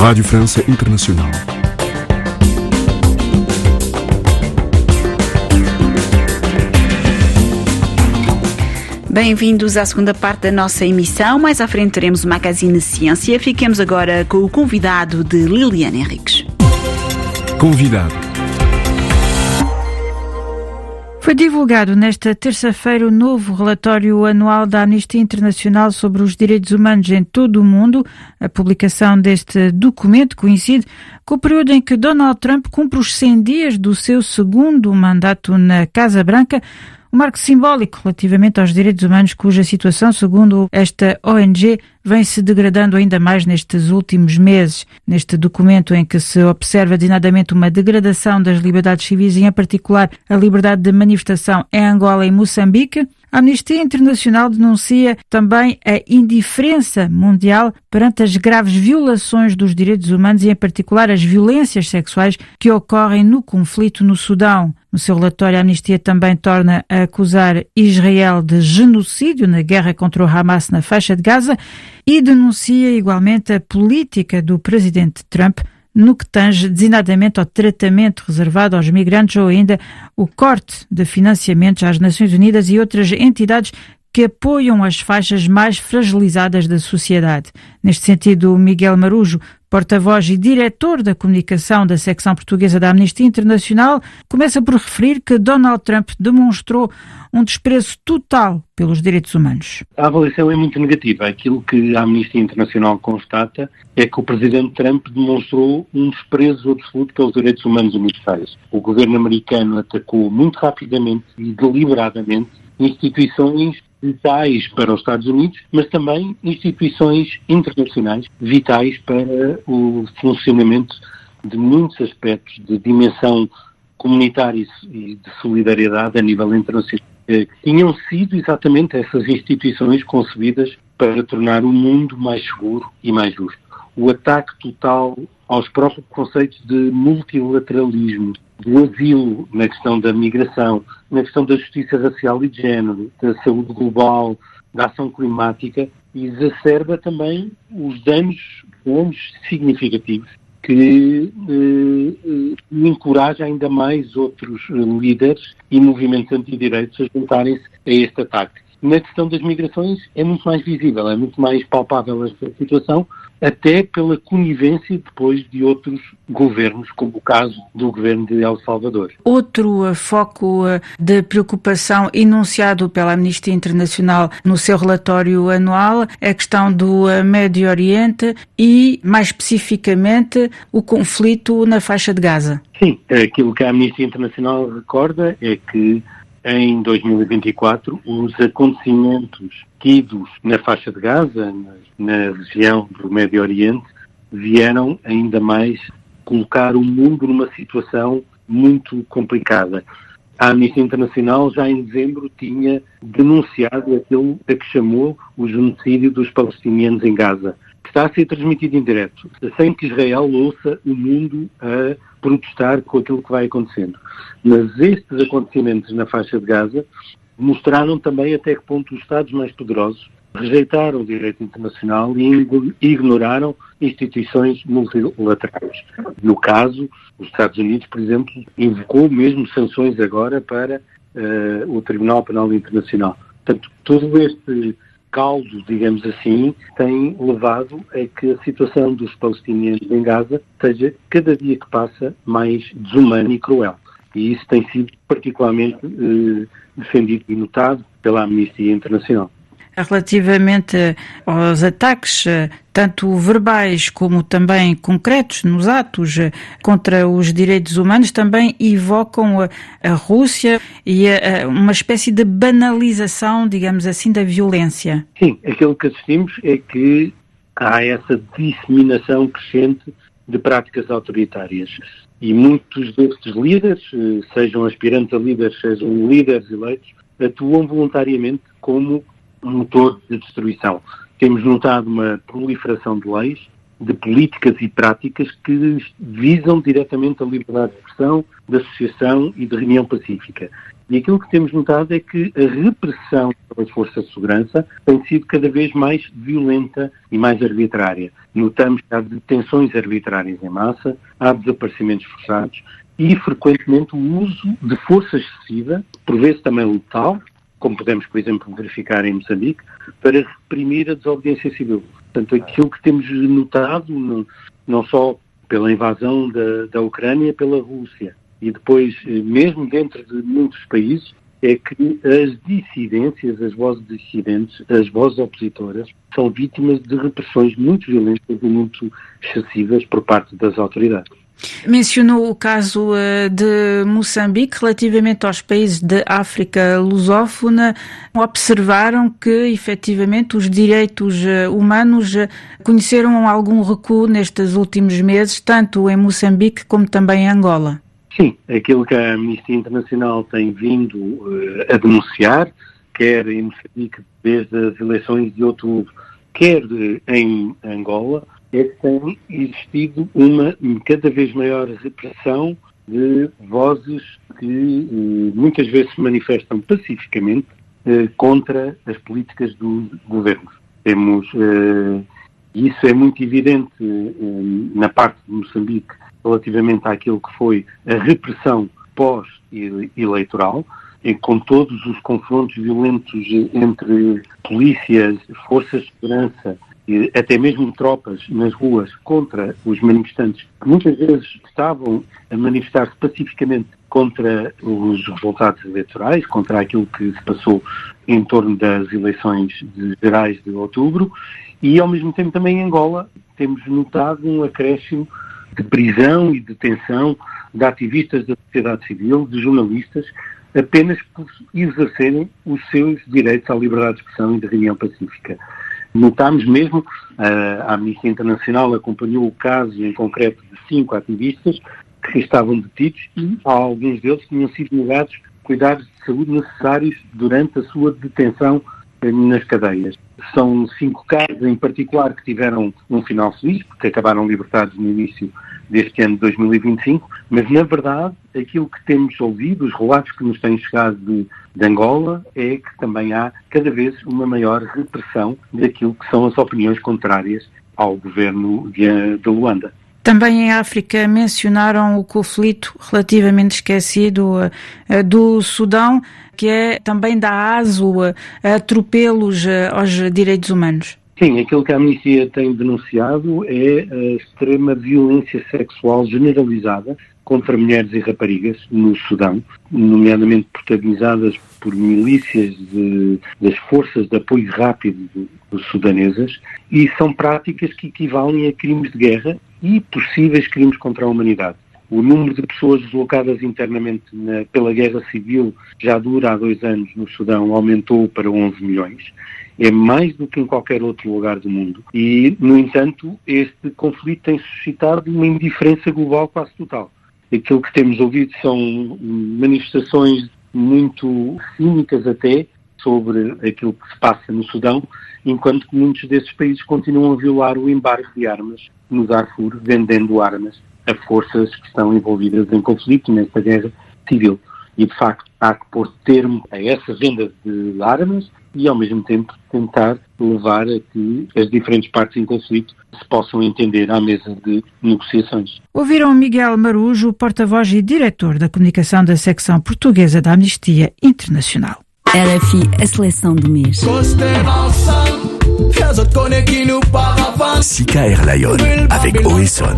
Rádio França Internacional. Bem-vindos à segunda parte da nossa emissão. Mais à frente teremos o Magazine Ciência. Fiquemos agora com o convidado de Liliana Henriques. Convidado. Foi divulgado nesta terça-feira o novo relatório anual da Amnistia Internacional sobre os direitos humanos em todo o mundo. A publicação deste documento coincide com o período em que Donald Trump cumpre os 100 dias do seu segundo mandato na Casa Branca, um marco simbólico relativamente aos direitos humanos cuja situação, segundo esta ONG, vem se degradando ainda mais nestes últimos meses. Neste documento em que se observa designadamente uma degradação das liberdades civis e, em particular, a liberdade de manifestação em Angola e Moçambique, a Amnistia Internacional denuncia também a indiferença mundial perante as graves violações dos direitos humanos e, em particular, as violências sexuais que ocorrem no conflito no Sudão. No seu relatório, a Amnistia também torna a acusar Israel de genocídio na guerra contra o Hamas na faixa de Gaza e denuncia igualmente a política do presidente Trump no que tange designadamente ao tratamento reservado aos migrantes ou ainda o corte de financiamentos às Nações Unidas e outras entidades que apoiam as faixas mais fragilizadas da sociedade. Neste sentido, Miguel Marujo, porta-voz e diretor da comunicação da secção portuguesa da Amnistia Internacional, começa por referir que Donald Trump demonstrou um desprezo total pelos direitos humanos. A avaliação é muito negativa. Aquilo que a Amnistia Internacional constata é que o presidente Trump demonstrou um desprezo absoluto pelos direitos humanos universais. O governo americano atacou muito rapidamente e deliberadamente instituições vitais para os Estados Unidos, mas também instituições internacionais vitais para o funcionamento de muitos aspectos de dimensão comunitária e de solidariedade a nível internacional. Tinham sido exatamente essas instituições concebidas para tornar o mundo mais seguro e mais justo. O ataque total aos próprios conceitos de multilateralismo, do asilo, na questão da migração, na questão da justiça racial e de género, da saúde global, da ação climática, exacerba também os danos significativos que encoraja ainda mais outros líderes e movimentos antidireitos a juntarem-se a este ataque. Na questão das migrações é muito mais visível, é muito mais palpável esta situação, até pela conivência depois de outros governos, como o caso do governo de El Salvador. Outro foco de preocupação enunciado pela Amnistia Internacional no seu relatório anual é a questão do Médio Oriente e, mais especificamente, o conflito na faixa de Gaza. Sim, aquilo que a Amnistia Internacional recorda é que em 2024, os acontecimentos tidos na faixa de Gaza, na região do Médio Oriente, vieram ainda mais colocar o mundo numa situação muito complicada. A Amnistia Internacional já em dezembro tinha denunciado aquilo a que chamou o genocídio dos palestinianos em Gaza, que está a ser transmitido em direto, sem que Israel ouça o mundo a protestar com aquilo que vai acontecendo. Mas estes acontecimentos na faixa de Gaza mostraram também até que ponto os Estados mais poderosos rejeitaram o direito internacional e ignoraram instituições multilaterais. No caso, os Estados Unidos, por exemplo, invocou mesmo sanções agora para o Tribunal Penal Internacional. Portanto, todo este caldo, digamos assim, tem levado a que a situação dos palestinianos em Gaza seja, cada dia que passa, mais desumana e cruel. E isso tem sido particularmente defendido e notado pela Amnistia Internacional. Relativamente aos ataques, tanto verbais como também concretos, nos atos contra os direitos humanos, também evocam a Rússia e uma espécie de banalização, digamos assim, da violência. Sim, aquilo que assistimos é que há essa disseminação crescente de práticas autoritárias. E muitos destes líderes, sejam aspirantes a líderes, sejam líderes eleitos, atuam voluntariamente como um motor de destruição. Temos notado uma proliferação de leis, de políticas e práticas que visam diretamente a liberdade de expressão, de associação e de reunião pacífica. E aquilo que temos notado é que a repressão pelas forças de segurança tem sido cada vez mais violenta e mais arbitrária. Notamos que há detenções arbitrárias em massa, há desaparecimentos forçados e, frequentemente, o uso de força excessiva, por vezes também letal, como podemos, por exemplo, verificar em Moçambique, para reprimir a desobediência civil. Portanto, aquilo que temos notado, não só pela invasão da Ucrânia, pela Rússia, e depois, mesmo dentro de muitos países, é que as dissidências, as vozes dissidentes, as vozes opositoras, são vítimas de repressões muito violentas e muito excessivas por parte das autoridades. Mencionou o caso de Moçambique. Relativamente aos países da África lusófona, observaram que, efetivamente, os direitos humanos conheceram algum recuo nestes últimos meses, tanto em Moçambique como também em Angola. Sim, aquilo que a Amnistia Internacional tem vindo a denunciar, quer em Moçambique desde as eleições de outubro, quer em Angola, é que tem existido uma cada vez maior repressão de vozes que muitas vezes se manifestam pacificamente contra as políticas dos governos. Isso é muito evidente na parte de Moçambique relativamente àquilo que foi a repressão pós-eleitoral, com todos os confrontos violentos entre polícias, forças de segurança, e até mesmo tropas nas ruas contra os manifestantes, que muitas vezes estavam a manifestar-se pacificamente contra os resultados eleitorais, contra aquilo que se passou em torno das eleições gerais de outubro, e ao mesmo tempo também em Angola temos notado um acréscimo de prisão e detenção de ativistas da sociedade civil, de jornalistas, apenas por exercerem os seus direitos à liberdade de expressão e de reunião pacífica. Notámos mesmo, a Amnistia Internacional acompanhou o caso em concreto de 5 ativistas que estavam detidos e alguns deles tinham sido negados cuidados de saúde necessários durante a sua detenção nas cadeias. São 5 casos em particular que tiveram um final feliz, porque acabaram libertados no início deste ano de 2025, mas na verdade aquilo que temos ouvido, os relatos que nos têm chegado de Angola, é que também há cada vez uma maior repressão daquilo que são as opiniões contrárias ao governo de Luanda. Também em África mencionaram o conflito relativamente esquecido do Sudão, que é também dá aso a atropelos aos direitos humanos. Sim, aquilo que a Amnistia tem denunciado é a extrema violência sexual generalizada contra mulheres e raparigas no Sudão, nomeadamente protagonizadas por milícias das forças de apoio rápido sudanesas, e são práticas que equivalem a crimes de guerra e possíveis crimes contra a humanidade. O número de pessoas deslocadas internamente pela guerra civil já dura há 2 anos no Sudão, aumentou para 11 milhões. É mais do que em qualquer outro lugar do mundo. E, no entanto, este conflito tem suscitado uma indiferença global quase total. Aquilo que temos ouvido são manifestações muito cínicas até sobre aquilo que se passa no Sudão, enquanto que muitos desses países continuam a violar o embargo de armas no Darfur, vendendo armas a forças que estão envolvidas em conflito nesta guerra civil. E, de facto, há que pôr termo a essa venda de armas e, ao mesmo tempo, tentar levar a que as diferentes partes em conflito se possam entender à mesa de negociações. Ouviram Miguel Marujo, porta-voz e diretor da comunicação da secção portuguesa da Amnistia Internacional. RFI, a seleção do mês. Sika Airlion, avec Oeson.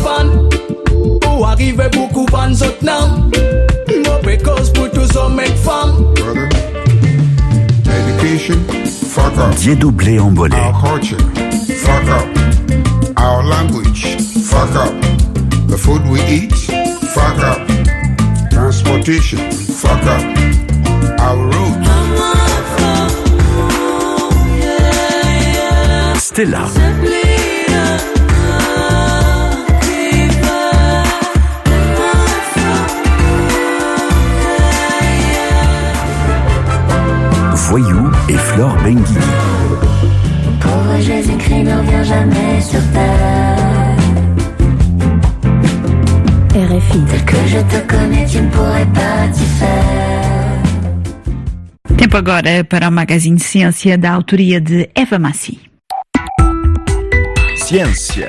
Education, fuck up. Diedoublé Embolé. Our culture, fuck up. Our language, fuck up. The food we eat, fuck up. Transportation, fuck up. Our roads. Stella. Voyou et Flore Benguigui. Pauvre Jésus-Christ ne revient jamais sur terre. RFI. Tel que je te connais, tu ne pourrais pas t'y faire. Tempo agora para o Magazine Ciência, da autoria de Eva Massi. Ciência.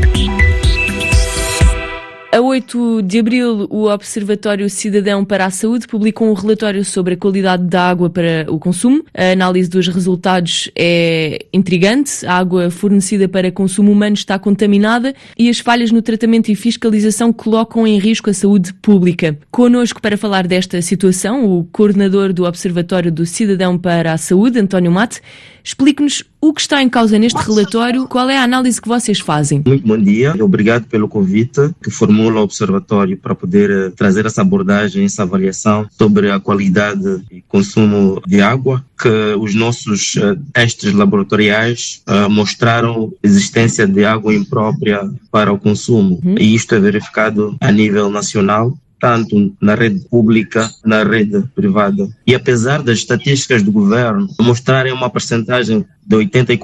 A 8 de abril, o Observatório Cidadão para a Saúde publicou um relatório sobre a qualidade da água para o consumo. A análise dos resultados é intrigante. A água fornecida para consumo humano está contaminada e as falhas no tratamento e fiscalização colocam em risco a saúde pública. Connosco para falar desta situação, o coordenador do Observatório do Cidadão para a Saúde, António Mate. Explique-nos o que está em causa neste relatório, qual é a análise que vocês fazem? Muito bom dia, obrigado pelo convite que formula o Observatório para poder trazer essa abordagem, essa avaliação sobre a qualidade e consumo de água, que os nossos testes laboratoriais mostraram existência de água imprópria para o consumo, e isto é verificado a nível nacional, tanto na rede pública, na rede privada. E apesar das estatísticas do governo mostrarem uma percentagem de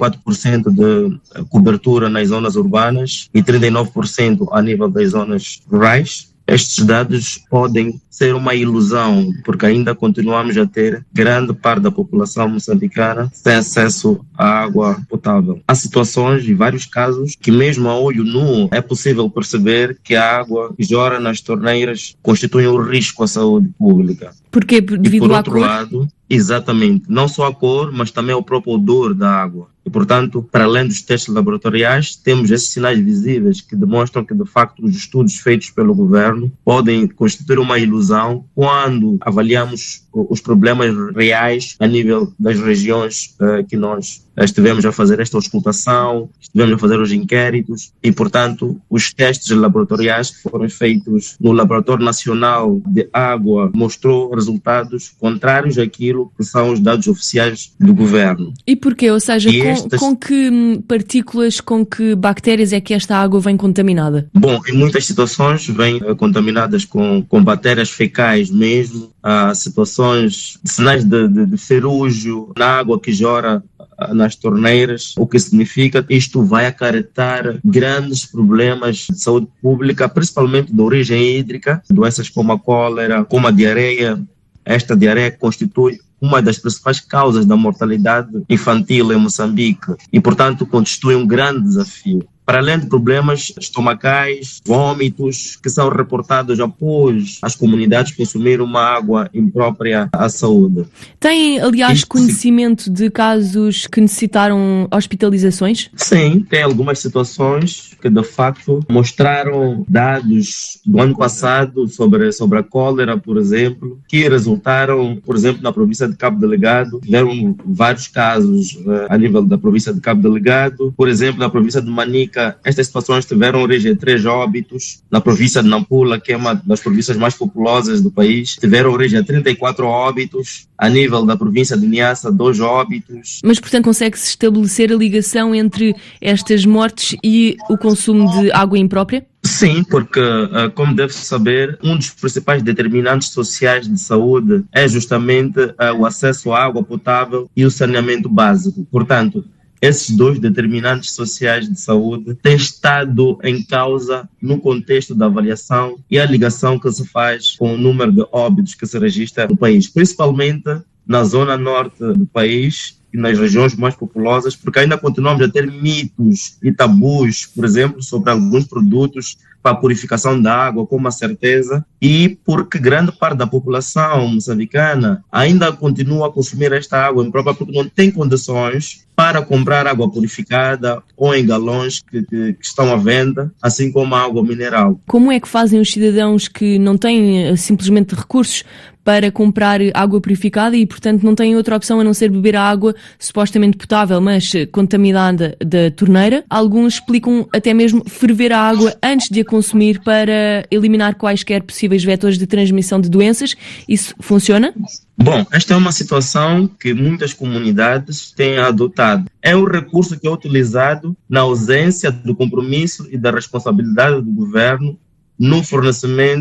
84% de cobertura nas zonas urbanas e 39% a nível das zonas rurais, estes dados podem ser uma ilusão, porque ainda continuamos a ter grande parte da população moçambicana sem acesso à água potável. Há situações e vários casos que mesmo a olho nu é possível perceber que a água que jorra nas torneiras constitui um risco à saúde pública. Porquê? Devido à cor? Por outro lado, exatamente, não só a cor, mas também o próprio odor da água. E, portanto, para além dos testes laboratoriais, temos esses sinais visíveis que demonstram que, de facto, os estudos feitos pelo governo podem constituir uma ilusão quando avaliamos os problemas reais a nível das regiões que nós estivemos a fazer esta auscultação, estivemos a fazer os inquéritos e, portanto, os testes laboratoriais que foram feitos no Laboratório Nacional de Água mostrou resultados contrários àquilo que são os dados oficiais do governo. E porquê? Ou seja, com que partículas, com que bactérias é que esta água vem contaminada? Bom, em muitas situações vem contaminadas com bactérias fecais mesmo, há situações, sinais de ferrugem na água que jorra nas torneiras, o que significa que isto vai acarretar grandes problemas de saúde pública, principalmente de origem hídrica, doenças como a cólera, como a diarreia. Esta diarreia constitui uma das principais causas da mortalidade infantil em Moçambique e, portanto, constitui um grande desafio. Para além de problemas estomacais, vômitos, que são reportados após as comunidades consumirem uma água imprópria à saúde. Tem, aliás, conhecimento de casos que necessitaram hospitalizações? Sim, tem algumas situações que, de facto, mostraram dados do ano passado sobre a cólera, por exemplo, que resultaram, por exemplo, na província de Cabo Delgado. Tiveram vários casos a nível da província de Cabo Delgado. Por exemplo, na província de Manica, estas situações tiveram origem 3 óbitos. Na província de Nampula, que é uma das províncias mais populosas do país, tiveram origem 34 óbitos. A nível da província de Niassa, 2 óbitos. Mas, portanto, consegue-se estabelecer a ligação entre estas mortes e o consumo de água imprópria? Sim, porque, como deve saber, um dos principais determinantes sociais de saúde é justamente o acesso à água potável e o saneamento básico. Portanto, esses 2 determinantes sociais de saúde têm estado em causa no contexto da avaliação e a ligação que se faz com o número de óbitos que se registra no país, principalmente na zona norte do país e nas regiões mais populosas, porque ainda continuamos a ter mitos e tabus, por exemplo, sobre alguns produtos para a purificação da água, com uma certeza, e porque grande parte da população moçambicana ainda continua a consumir esta água imprópria porque não tem condições para comprar água purificada ou em galões que estão à venda, assim como a água mineral. Como é que fazem os cidadãos que não têm simplesmente recursos para comprar água purificada e, portanto, não têm outra opção a não ser beber a água supostamente potável, mas contaminada da torneira? Alguns explicam até mesmo ferver a água antes de a consumir para eliminar quaisquer possíveis vetores de transmissão de doenças. Isso funciona? Bom, esta é uma situação que muitas comunidades têm adotado. É um recurso que é utilizado na ausência do compromisso e da responsabilidade do governo no fornecimento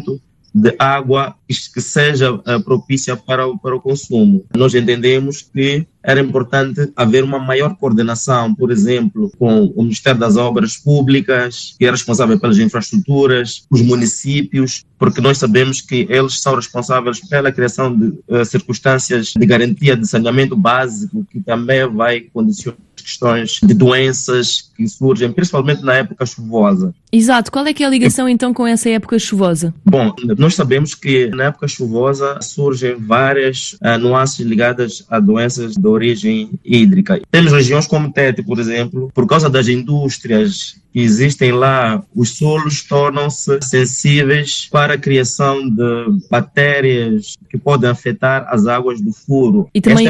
de água que seja propícia para o consumo. Nós entendemos que era importante haver uma maior coordenação, por exemplo, com o Ministério das Obras Públicas, que é responsável pelas infraestruturas, os municípios, porque nós sabemos que eles são responsáveis pela criação de circunstâncias de garantia de saneamento básico, que também vai condicionar questões de doenças que surgem, principalmente na época chuvosa. Exato. Qual é que é a ligação então com essa época chuvosa? Bom, nós sabemos que na época chuvosa surgem várias nuances ligadas a doenças de origem hídrica. Temos regiões como Tete, por exemplo, por causa das indústrias que existem lá, os solos tornam-se sensíveis para a criação de bactérias que podem afetar as águas do furo. E também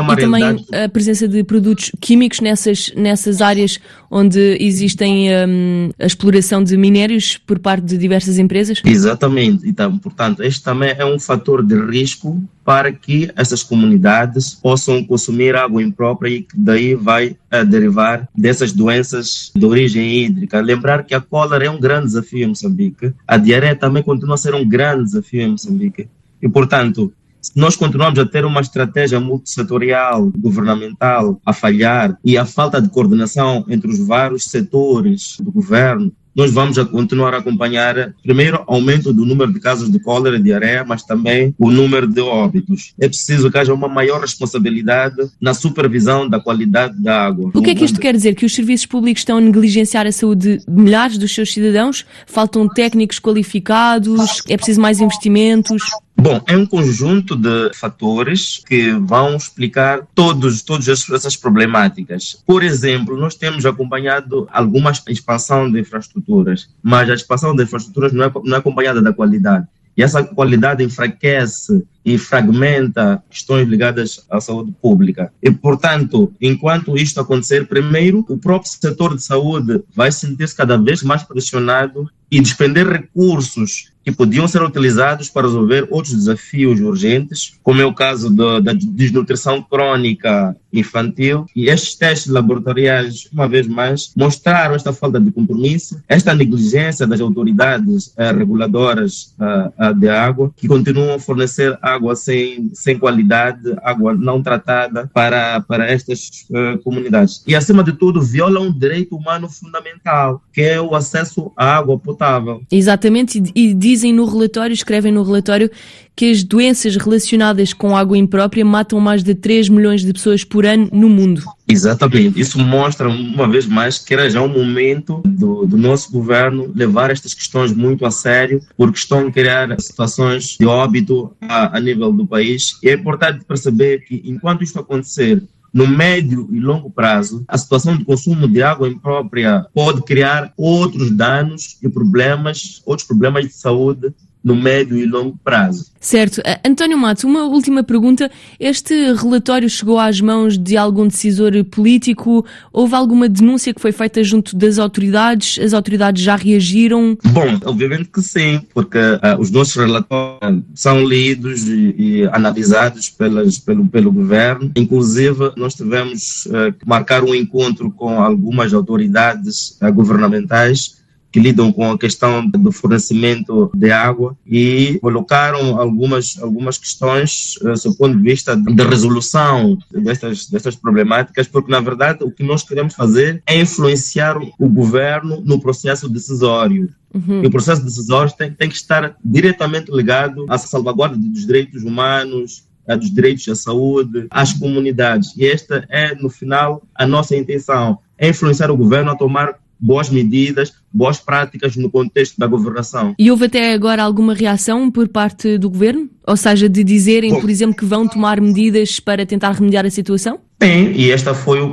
a presença de produtos químicos nessas áreas onde existem a exploração de minérios por parte de diversas empresas? Exatamente. Então, portanto, este também é um fator de risco para que essas comunidades possam consumir água imprópria e que daí vai derivar dessas doenças de origem hídrica. Lembrar que a cólera é um grande desafio em Moçambique, a diarreia também continua a ser um grande desafio em Moçambique e, portanto, se nós continuamos a ter uma estratégia multissetorial, governamental, a falhar e a falta de coordenação entre os vários setores do governo, nós vamos continuar a acompanhar, primeiro, o aumento do número de casos de cólera e diarreia, mas também o número de óbitos. É preciso que haja uma maior responsabilidade na supervisão da qualidade da água. O que é que isto quer dizer? Que os serviços públicos estão a negligenciar a saúde de milhares dos seus cidadãos? Faltam técnicos qualificados? É preciso mais investimentos? Bom, é um conjunto de fatores que vão explicar todas essas problemáticas. Por exemplo, nós temos acompanhado alguma expansão de infraestruturas, mas a expansão de infraestruturas não é acompanhada da qualidade. E essa qualidade enfraquece e fragmenta questões ligadas à saúde pública. E, portanto, enquanto isto acontecer, primeiro, o próprio setor de saúde vai sentir-se cada vez mais pressionado e despender recursos que podiam ser utilizados para resolver outros desafios urgentes, como é o caso da desnutrição crônica infantil. E estes testes laboratoriais, uma vez mais, mostraram esta falta de compromisso, esta negligência das autoridades reguladoras de água, que continuam a fornecer água sem qualidade, água não tratada para estas comunidades. E, acima de tudo, viola um direito humano fundamental, que é o acesso à água potável. Exatamente, e dizem no relatório, escrevem no relatório, que as doenças relacionadas com água imprópria matam mais de 3 milhões de pessoas por ano no mundo. Exatamente. Isso mostra, uma vez mais, que era já um momento do nosso governo levar estas questões muito a sério, porque estão a criar situações de óbito a nível do país. E é importante perceber que, enquanto isto acontecer, no médio e longo prazo, a situação de consumo de água imprópria pode criar outros danos e outros problemas de saúde no médio e longo prazo. Certo. António Matos, uma última pergunta. Este relatório chegou às mãos de algum decisor político? Houve alguma denúncia que foi feita junto das autoridades? As autoridades já reagiram? Bom, obviamente que sim, porque os nossos relatórios são lidos e analisados pelo governo. Inclusive, nós tivemos que marcar um encontro com algumas autoridades governamentais que lidam com a questão do fornecimento de água e colocaram algumas questões do ponto de vista de resolução destas problemáticas, porque, na verdade, o que nós queremos fazer é influenciar o governo no processo decisório. E o processo decisório tem que estar diretamente ligado à salvaguarda dos direitos humanos, dos direitos à saúde, às comunidades. E esta é, no final, a nossa intenção, é influenciar o governo a tomar boas medidas, boas práticas no contexto da governação. E houve até agora alguma reação por parte do governo? Ou seja, de dizerem, por exemplo, que vão tomar medidas para tentar remediar a situação? Sim, e esta foi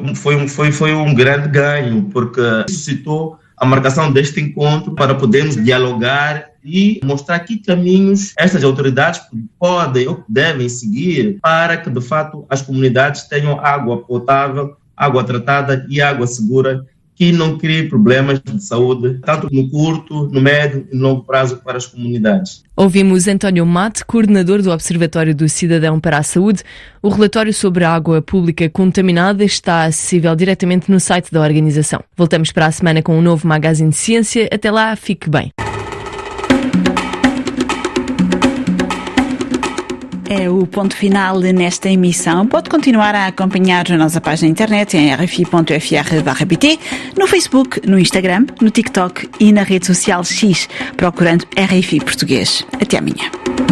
um grande ganho, porque suscitou a marcação deste encontro para podermos dialogar e mostrar que caminhos estas autoridades podem ou devem seguir para que, de fato, as comunidades tenham água potável, água tratada e água segura, que não crie problemas de saúde, tanto no curto, no médio e no longo prazo para as comunidades. Ouvimos António Matos, coordenador do Observatório do Cidadão para a Saúde. O relatório sobre a água pública contaminada está acessível diretamente no site da organização. Voltamos para a semana com um novo Magazine de Ciência. Até lá, fique bem. É o ponto final nesta emissão. Pode continuar a acompanhar a nossa página na internet em rfi.fr/pt, no Facebook, no Instagram, no TikTok e na rede social X, procurando RFI Português. Até amanhã.